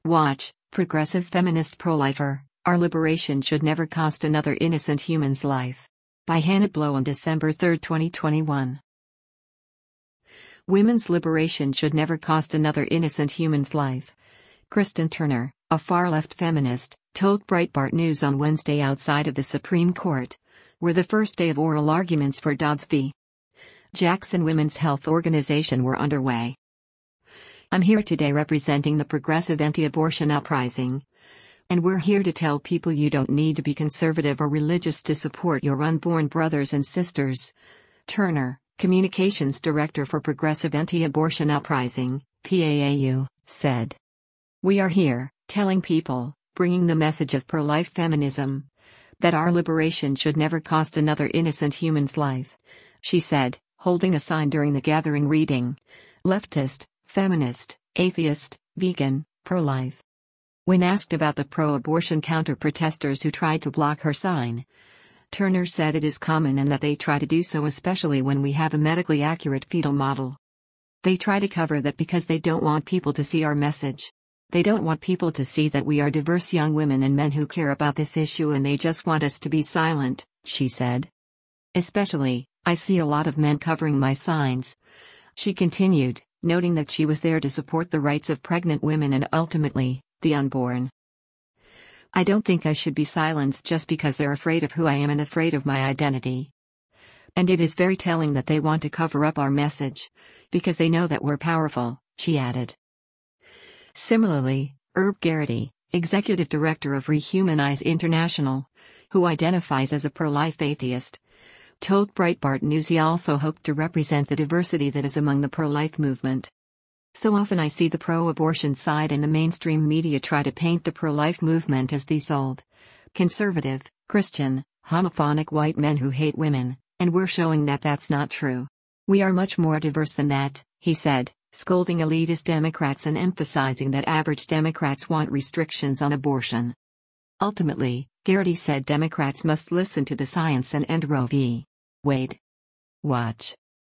Watch, progressive feminist pro-lifer, our liberation should never cost another innocent human's life. By Hannah Blow on December 3, 2021. Women's liberation should never cost another innocent human's life. Kristen Turner, a far-left feminist, told Breitbart News on Wednesday outside of the Supreme Court, where the first day of oral arguments for Dobbs v. Jackson Women's Health Organization were underway. I'm here today representing the progressive anti-abortion uprising. And we're here to tell people you don't need to be conservative or religious to support your unborn brothers and sisters. Turner, Communications Director for Progressive Anti-Abortion Uprising, PAAU, said. We are here, telling people, bringing the message of pro-life feminism, that our liberation should never cost another innocent human's life, she said, holding a sign during the gathering reading, leftist, feminist, atheist, vegan, pro-life. When asked about the pro-abortion counter-protesters who tried to block her sign, Turner said it is common and that they try to do so especially when we have a medically accurate fetal model. They try to cover that because they don't want people to see our message. They don't want people to see that we are diverse young women and men who care about this issue, and they just want us to be silent, she said. Especially, I see a lot of men covering my signs. She continued, noting that she was there to support the rights of pregnant women and ultimately, the unborn. I don't think I should be silenced just because they're afraid of who I am and afraid of my identity. And it is very telling that they want to cover up our message, because they know that we're powerful, she added. Similarly, Herb Geraghty, executive director of Rehumanize International, who identifies as a pro-life atheist, told Breitbart News he also hoped to represent the diversity that is among the pro-life movement. So often I see the pro-abortion side and the mainstream media try to paint the pro-life movement as these old, conservative, Christian, homophonic white men who hate women, and we're showing that that's not true. We are much more diverse than that, he said, scolding elitist Democrats and emphasizing that average Democrats want restrictions on abortion. Ultimately, Geraghty said Democrats must listen to the science and end Roe v. Wade. Watch.